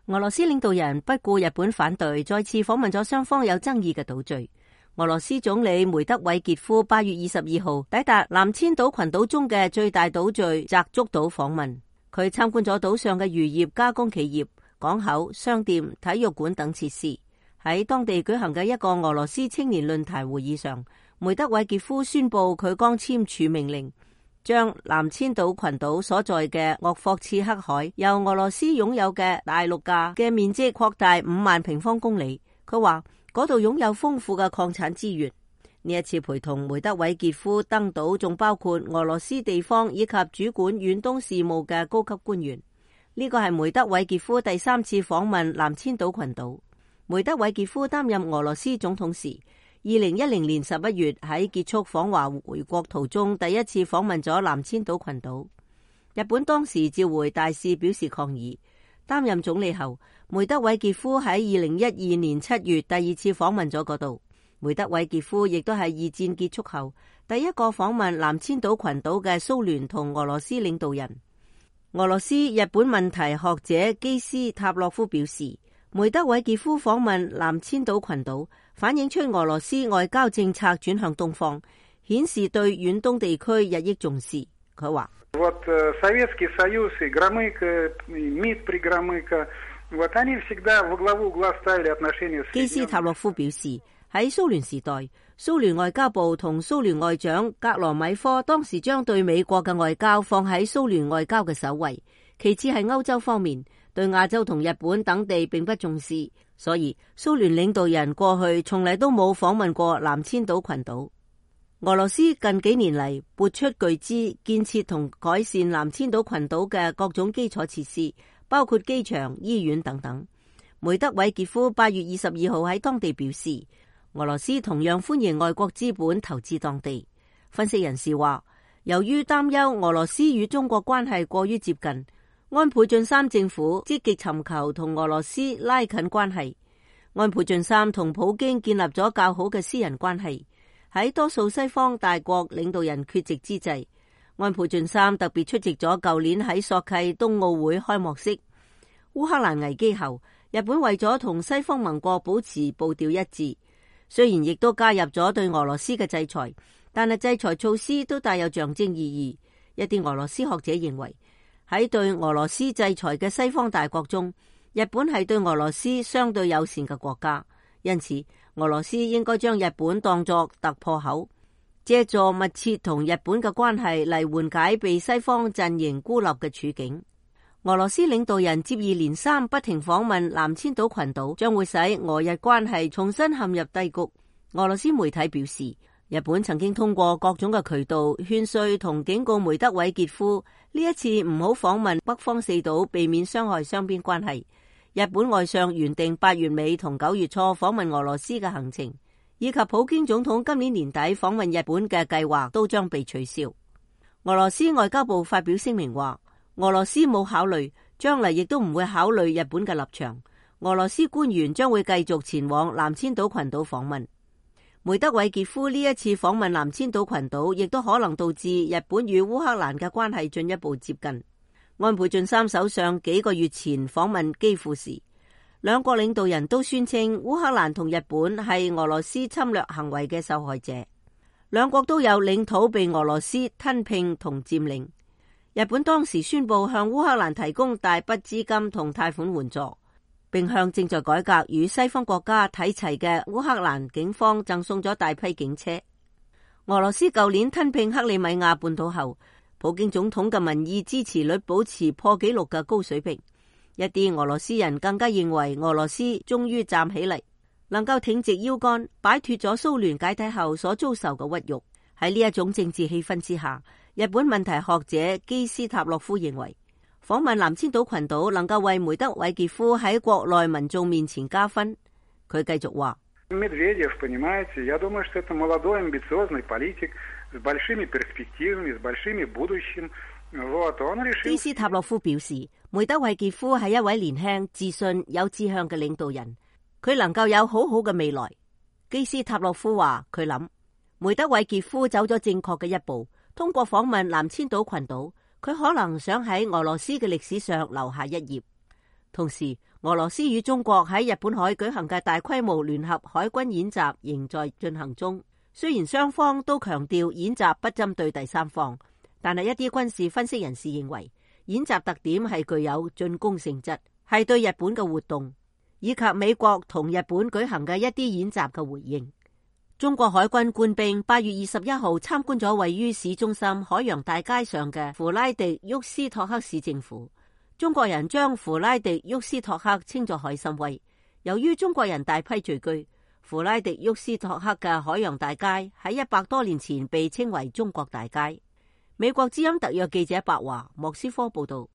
俄羅斯領導人不顧日本反對，再次訪問咗雙方有爭議嘅島嶼。俄羅斯總理梅德韋傑夫8月22號抵達南千島群島中嘅最大島嶼澤竹島訪問，佢參觀咗島上嘅漁業加工企業、港口、商店、體育館等設施。喺當地舉行嘅一個俄羅斯青年論壇會議上，梅德韋傑夫宣布佢剛簽署命令，將南千島群島所在嘅鄂霍次克海由俄羅斯擁有嘅大陸架嘅面積擴大5萬平方公里。佢話嗰度擁有豐富嘅礦產資源。呢一次陪同梅德韋傑夫登島仲包括俄羅斯地方以及主管遠東事務嘅高級官員。呢個係梅德韋傑夫第3次訪問南千島群島。梅德韋傑夫擔任俄羅斯總統時，2010年11月喺結束訪華回國途中第一次訪問咗南千島群島。日本當時召回大使表示抗議。擔任總理後，梅德韋傑夫喺2012年7月第2次訪問咗嗰度。梅德韋傑夫亦都係二戰結束後第一個訪問南千島群島嘅蘇聯同俄羅斯領導人。俄羅斯日本問題學者基斯塔洛夫表示，梅德韋傑夫訪問南千島群島反映出俄羅斯外交政策轉向東方，顯示對遠東地區日益重視。佢話基斯塔洛夫表示，喺蘇聯時代，蘇聯外交部同蘇聯外長格羅米科當時將對美國嘅外交放喺蘇聯外交嘅首位，其次係歐洲方面，對亞洲同日本等地並不重視，所以蘇聯領導人過去從嚟都冇訪問過南千島群島。俄羅斯近幾年嚟撥出巨資建設同改善南千島群島嘅各種基礎設施，包括機場、醫院等等。梅德韋傑夫8月22號喺當地表示，俄羅斯同樣歡迎外國資本投資當地。分析人士話，由於擔憂俄羅斯與中國關係過於接近，安倍晉三政府積極尋求同俄羅斯拉近關係。安倍晉三同普京建立咗較好嘅私人關係。喺多數西方大國領導人缺席之際，安倍晉三特別出席咗舊年喺索契冬奧會開幕式。烏克蘭危機後，日本為咗同西方盟國保持步調一致，雖然亦都加入咗對俄羅斯嘅制裁，但係制裁措施都帶有象徵意義。一啲俄羅斯學者認為，喺對俄羅斯制裁嘅西方大國中，日本係對俄羅斯相對友善嘅國家，因此俄羅斯應該將日本當作突破口，借助密切同日本嘅關係嚟緩解被西方陣營孤立嘅處境。俄羅斯領導人接二連三不停訪問南千島群島，將會使俄日關係重新陷入低谷。俄羅斯媒體表示，日本曾經通過各種嘅渠道勸說同警告梅德韋傑夫呢一次唔好訪問北方四島，避免傷害雙邊關係。日本外相原定8月尾同9月初訪問俄羅斯嘅行程，以及普京總統今年年底訪問日本嘅計劃都將被取消。俄羅斯外交部發表聲明話，俄羅斯冇考慮，將來亦都唔會考慮日本嘅立場。俄羅斯官員將會繼續前往南千島群島訪問。梅德韋傑夫呢一次訪問南千島群島，亦都可能導致日本與烏克蘭嘅關係進一步接近。安倍晉三首相幾個月前訪問基輔時，兩國領導人都宣稱烏克蘭同日本係俄羅斯侵略行為嘅受害者，兩國都有領土被俄羅斯吞併同佔領。日本當時宣布向烏克蘭提供大筆資金同貸款援助，並向正在改革與西方國家睇齊嘅烏克蘭警方贈送咗大批警車。俄羅斯舊年吞併克里米亞半島後，普京總統嘅民意支持率保持破紀錄嘅高水平，一啲俄羅斯人更加認為俄羅斯終於站起嚟，能夠挺直腰杆，擺脫咗蘇聯解體後所遭受嘅屈辱。喺呢一種政治氣氛之下，日本問題學者基斯塔洛夫認為，訪問南千島群島能夠為梅德韋傑夫喺國內民眾面前加分。佢繼續話，基斯塔洛夫表示，梅德韋傑夫係一位年輕、自信、有志向嘅領導人，佢能夠有好好嘅未來。基斯塔洛夫話，佢諗梅德韋傑夫走咗正確嘅一步，通過訪問南千島群島，佢可能想喺俄羅斯嘅歷史上留下一頁。 同時，俄羅斯與中國喺日本海舉行嘅大規模聯合海軍演習仍在進行中。雖然雙方都強調演習不針對第三方，但係一啲軍事分析人士認為，演習特點係具有進攻性質，係對日本嘅活動，以及美國同日本舉行嘅一啲演習嘅回應。中國海軍官兵8月21號參觀咗位於市中心海洋大街上嘅弗拉迪沃斯托克市政府。中國人將弗拉迪沃斯托克稱作海參崴。由於中國人大批聚居，弗拉迪沃斯托克嘅海洋大街喺100多年前被稱為中國大街。美國之音特約記者白華莫斯科報道。